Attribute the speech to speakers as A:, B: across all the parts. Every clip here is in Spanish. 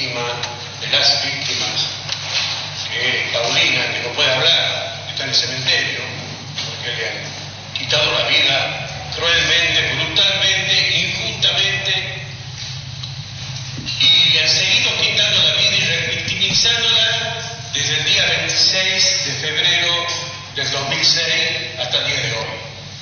A: víctima, de las víctimas, que es Paulina, que no puede hablar, está en el cementerio, porque le han quitado la vida cruelmente, brutalmente, injustamente, y le han seguido quitando la vida y revictimizándola desde el día 26 de febrero del 2006 hasta el día de hoy.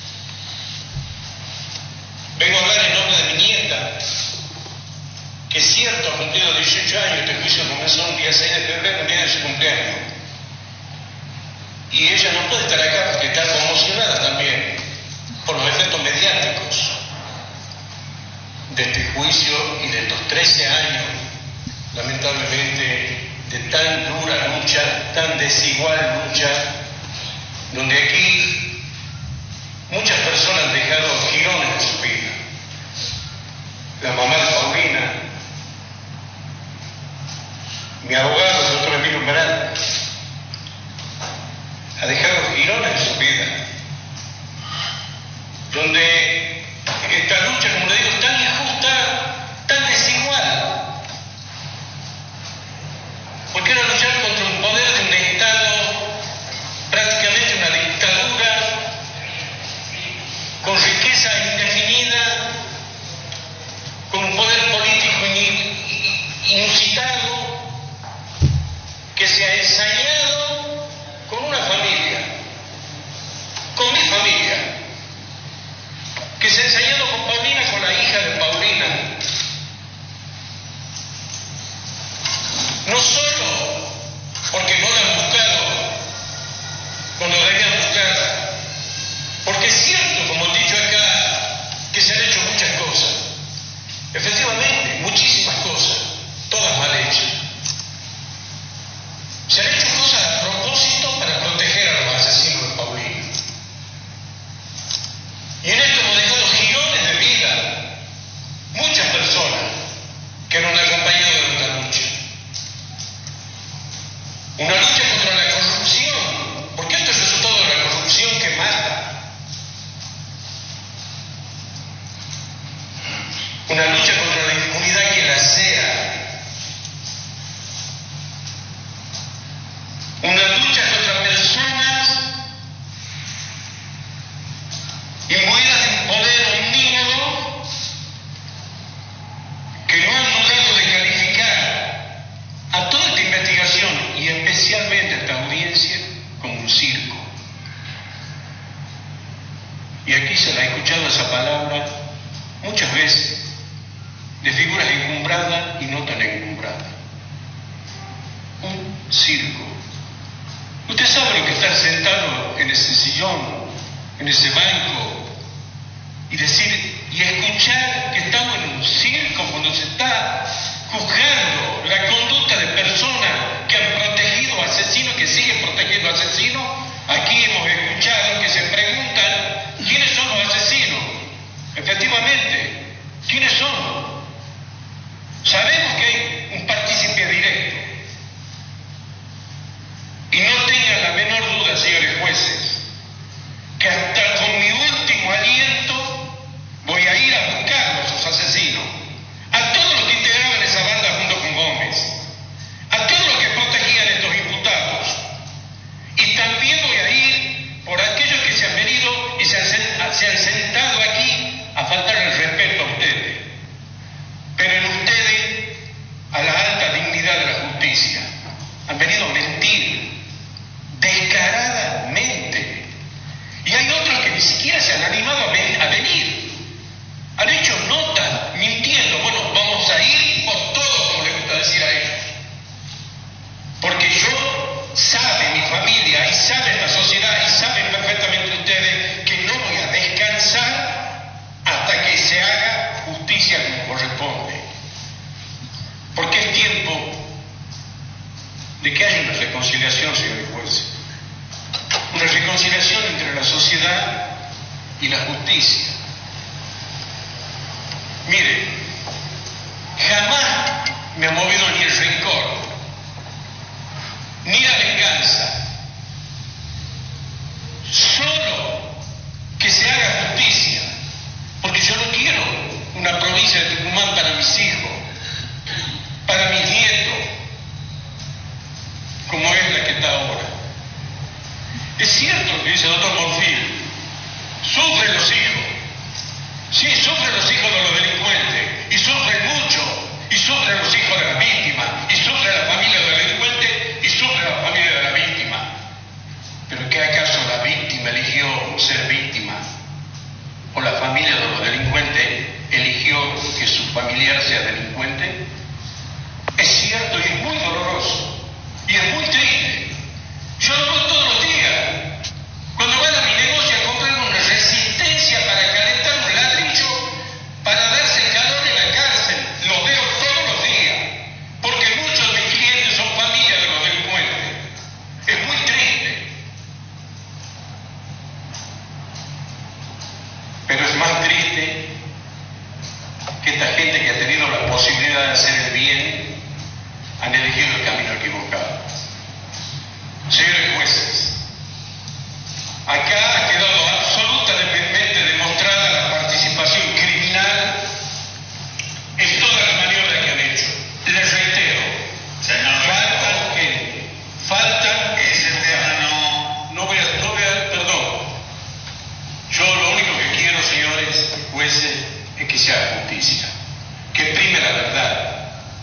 A: Vengo a hablar en nombre de mi nieta, que es cierto, ha cumplido 18 años, este juicio comenzó un día 6 de febrero, un día de su cumpleaños. Y ella no puede estar acá porque está conmocionada también por los efectos mediáticos de este juicio y de estos 13 años, lamentablemente, de tan dura lucha, tan desigual lucha, donde aquí muchas personas han dejado girones de su vida. La mamá de Paulina, mi abogado, el doctor Emilio Merán, ha dejado girones de su vida, donde esta lucha, como le digo, es tan injusta, tan desigual, porque era luchar contra un poder de un Estado, prácticamente una dictadura, con riqueza indefinida, con un poder político inusitado, que se ha ensañado con una familia, con mi familia, que se ha ensañado con Paulina, con la hija de Paulina. No solo porque no la han buscado cuando la debían buscar, porque es cierto, como han dicho acá, que se han hecho muchas cosas. Efectivamente, muchísimas cosas, todas mal hechas. Se han hecho cosas a propósito para proteger a los asesinos de Paulina. Y en esto hemos dejado girones de vida, muchas personas que nos han acompañado en esta lucha. Una lucha contra la corrupción, porque esto es el resultado de la corrupción que mata. Una lucha contra la impunidad que lacera. Una lucha contra personas imbuidas de un poder omnímodo que no han dudado de calificar a toda esta investigación y especialmente a esta audiencia como un circo. Y aquí se la ha escuchado esa palabra muchas veces, de figuras encumbradas y no tan encumbradas. Un circo. Usted sabe lo que estar sentado en ese sillón, en ese banco, y decir y escuchar que estamos en un circo cuando se está juzgando la conducta de personas que han protegido asesinos, que siguen protegiendo asesinos. Aquí hemos escuchado que se preguntan quiénes son los asesinos. Efectivamente, ¿quiénes son? Sabemos que hay un partícipe directo. Y no tengan la menor duda, señores jueces, que hasta con mi último aliento voy a ir a buscar a esos asesinos, a todos los que integraban esa banda junto con Gómez, a todos los que protegían a estos imputados. Y también voy a ir por aquellos que se han venido y se han sentado aquí a faltarle el respeto a ustedes. Pero en ustedes, a la alta dignidad de la justicia, han venido a mentir descaradamente. Y hay otros que ni siquiera se han animado a venir. Han hecho notas mintiendo. Bueno, vamos a ir por todo, como les gusta decir a ellos. Porque sabe mi familia y sabe esta sociedad y saben perfectamente ustedes que no voy a descansar hasta que se haga justicia como corresponde. Porque es tiempo de que haya una reconciliación, señores jueces. Una reconciliación entre la sociedad y la justicia. Mire, jamás me ha movido ni el rencor, ni la venganza. Solo que se haga justicia, porque yo no quiero una provincia de Tucumán para mis hijos, para mis nietos, delincuente, es cierto y es muy doloroso y es muy triste. Yo lo veo todos los días. Cuando van a mi negocio a comprar una resistencia para calentar un ladrillo para darse calor en la cárcel, lo veo todos los días, porque muchos de mis clientes son familias de los delincuentes. Es muy triste. Pero es más triste que esta gente que ha tenido la posibilidad de hacer el bien han elegido el camino equivocado. Señores jueces, acá ha quedado absolutamente demostrada la participación criminal en todas las maniobras que han hecho. Les reitero, faltan gente, faltan... Ese tema no voy a, perdón. Yo lo único que quiero, señores jueces, es que se haga justicia, que prime la verdad.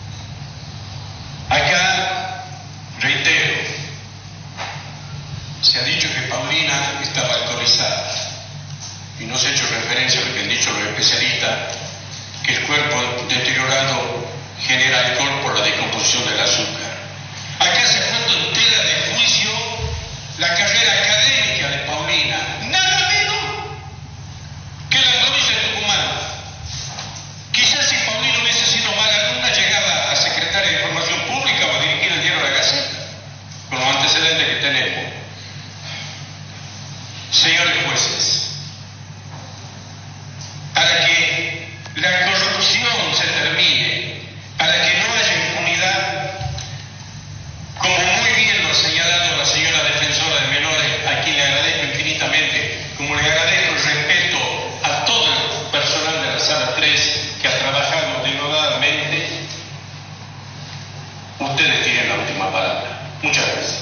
A: Acá, reitero, se ha dicho que Paulina estaba alcoholizada y no se ha hecho referencia a lo que han dicho los especialistas, que el cuerpo deteriorado genera alcohol por la descomposición del azúcar. Acá se ha puesto en tela de juicio la carrera académica de Paulina, nada menos que la provincia de Tucumán. Quizás si Paulina hubiese sido mala alumna, llegaba a secretaria de Información Pública o a dirigir el diario La Gaceta, con los antecedentes que tenemos. Señores jueces, para que la corrupción se termine, para que no haya impunidad, como muy bien lo ha señalado la señora defensora de menores, a quien le agradezco infinitamente, como le agradezco el respeto a todo el personal de la Sala 3 que ha trabajado denodadamente, ustedes tienen la última palabra. Muchas gracias.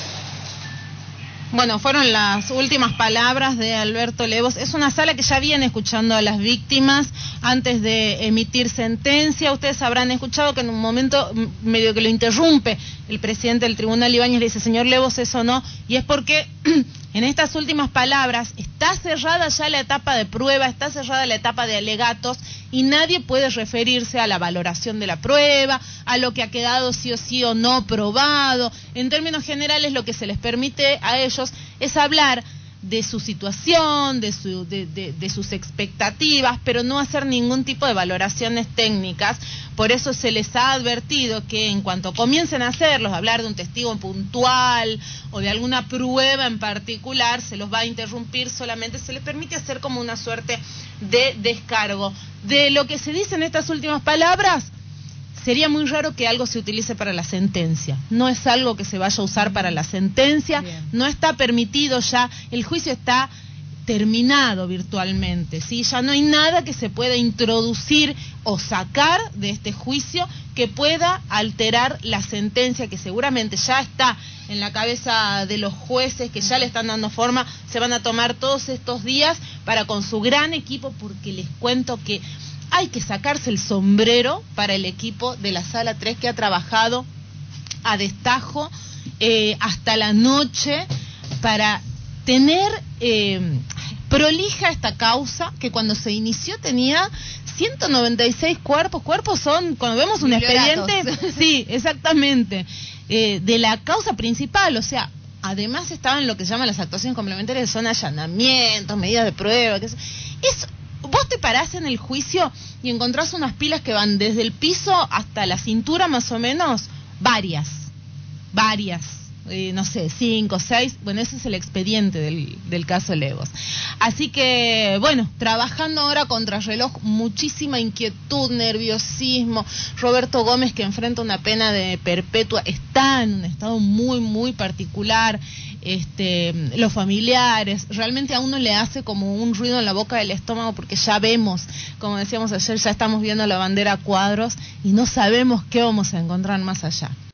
B: Bueno, fueron las últimas palabras de Alberto Levos. Es una sala que ya viene escuchando a las víctimas antes de emitir sentencia. Ustedes habrán escuchado que en un momento medio que lo interrumpe el presidente del tribunal, Ibáñez, le dice: señor Levos, eso no. Y es porque en estas últimas palabras está cerrada ya la etapa de prueba, está cerrada la etapa de alegatos y nadie puede referirse a la valoración de la prueba, a lo que ha quedado sí o sí o no probado. En términos generales, lo que se les permite a ellos es hablar de su situación, de sus expectativas, pero no hacer ningún tipo de valoraciones técnicas. Por eso se les ha advertido que en cuanto comiencen a hacerlos, hablar de un testigo puntual o de alguna prueba en particular, se los va a interrumpir, solamente se les permite hacer como una suerte de descargo. De lo que se dice en estas últimas palabras, sería muy raro que algo se utilice para la sentencia. No es algo que se vaya a usar para la sentencia. Bien. No está permitido ya. El juicio está terminado virtualmente, ¿sí? Ya no hay nada que se pueda introducir o sacar de este juicio que pueda alterar la sentencia, que seguramente ya está en la cabeza de los jueces, que ya le están dando forma. Se van a tomar todos estos días para, con su gran equipo, porque les cuento que hay que sacarse el sombrero para el equipo de la Sala 3, que ha trabajado a destajo hasta la noche para tener prolija esta causa, que cuando se inició tenía 196 cuerpos. Cuerpos son, cuando vemos un expediente, sí, exactamente, de la causa principal. O sea, además estaban lo que se llaman las actuaciones complementarias, que son allanamientos, medidas de prueba, que es vos te parás en el juicio y encontrás unas pilas que van desde el piso hasta la cintura, más o menos, varias, no sé, 5, 6, bueno, ese es el expediente del caso Levos. Así que, bueno, trabajando ahora contra reloj, muchísima inquietud, nerviosismo. Roberto Gómez, que enfrenta una pena de perpetua, está en un estado muy, muy particular. Los familiares, realmente a uno le hace como un ruido en la boca del estómago, porque ya vemos, como decíamos ayer, ya estamos viendo la bandera a cuadros y no sabemos qué vamos a encontrar más allá.